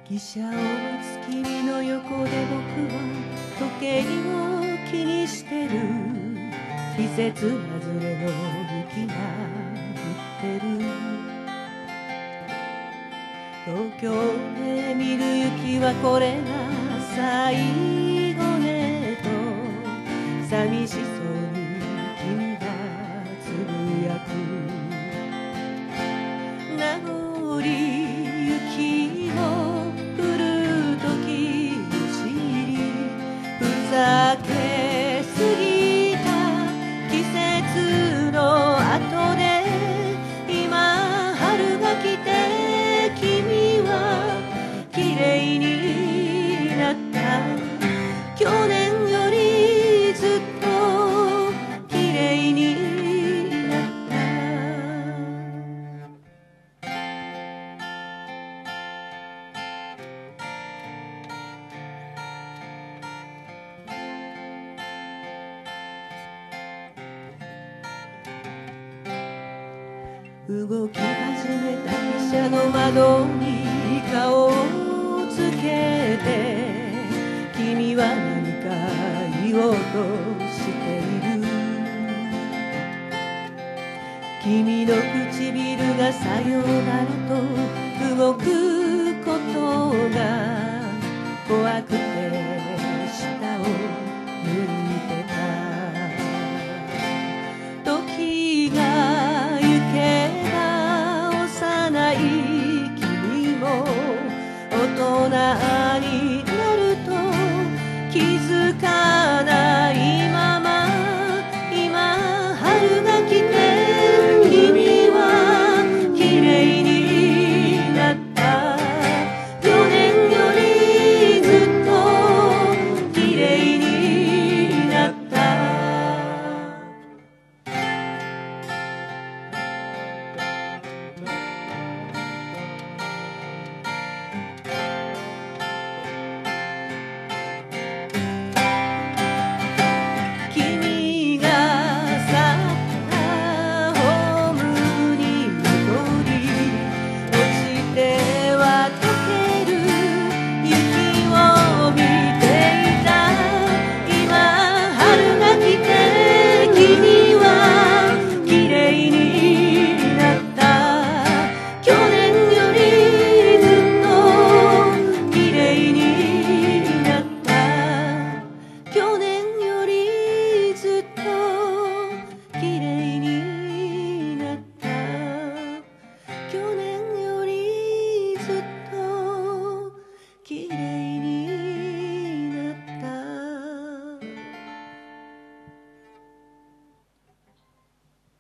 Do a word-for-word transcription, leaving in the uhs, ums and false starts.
汽車を待つ君の横で僕は時計を気にしてる。季節外れの雪が降ってる。東京で見る雪はこれが最後ねと寂しそうに君がつぶやく。名残雪の降る時知りふざけすぎた季節の後で今春が来て君は綺麗になった。去年よりずっと綺麗になった動き始めた汽車の窓に顔をつけて君は何か言おうとしている。君の唇がさよならと動くことが怖くて下を向いてた。時が行けば幼い君も大人に